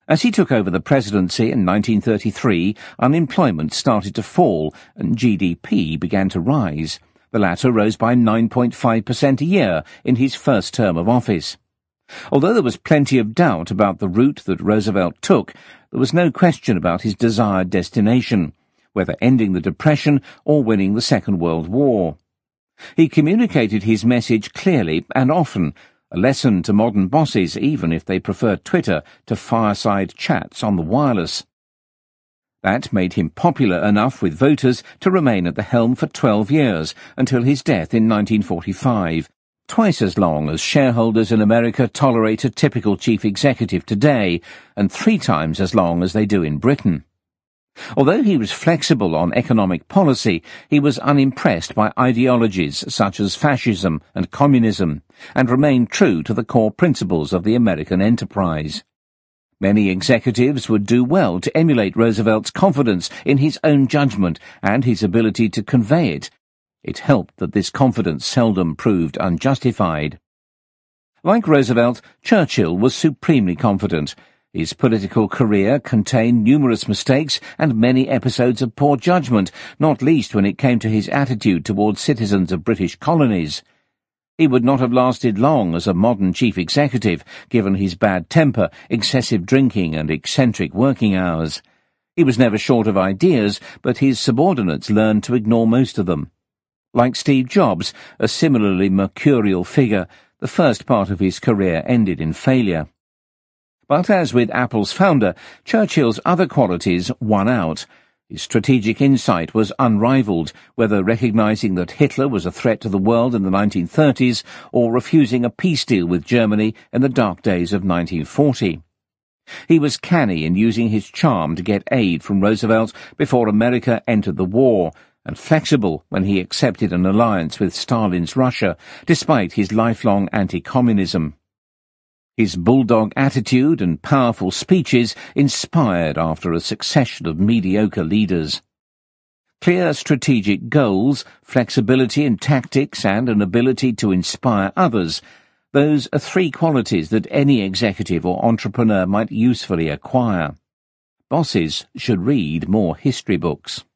As he took over the presidency in 1933, unemployment started to fall and GDP began to rise. The latter rose by 9.5% a year in his first term of office. Although there was plenty of doubt about the route that Roosevelt took, there was no question about his desired destination, whether ending the Depression or winning the Second World War. He communicated his message clearly and often, a lesson to modern bosses even if they prefer Twitter to fireside chats on the wireless. That made him popular enough with voters to remain at the helm for 12 years, until his death in 1945, twice as long as shareholders in America tolerate a typical chief executive today, and 3 times as long as they do in Britain. Although he was flexible on economic policy, he was unimpressed by ideologies such as fascism and communism, and remained true to the core principles of the American enterprise. Many executives would do well to emulate Roosevelt's confidence in his own judgment and his ability to convey it. It helped that this confidence seldom proved unjustified. Like Roosevelt, Churchill was supremely confident. His political career contained numerous mistakes and many episodes of poor judgment, not least when it came to his attitude towards citizens of British colonies. He would not have lasted long as a modern chief executive, given his bad temper, excessive drinking, and eccentric working hours. He was never short of ideas, but his subordinates learned to ignore most of them. Like Steve Jobs, a similarly mercurial figure, the first part of his career ended in failure. But as with Apple's founder, Churchill's other qualities won out. His strategic insight was unrivaled, whether recognizing that Hitler was a threat to the world in the 1930s or refusing a peace deal with Germany in the dark days of 1940. He was canny in using his charm to get aid from Roosevelt before America entered the war, and flexible when he accepted an alliance with Stalin's Russia, despite his lifelong anti-communism. His bulldog attitude and powerful speeches inspired after a succession of mediocre leaders. Clear strategic goals, flexibility in tactics, and an ability to inspire others, those are 3 qualities that any executive or entrepreneur might usefully acquire. Bosses should read more history books.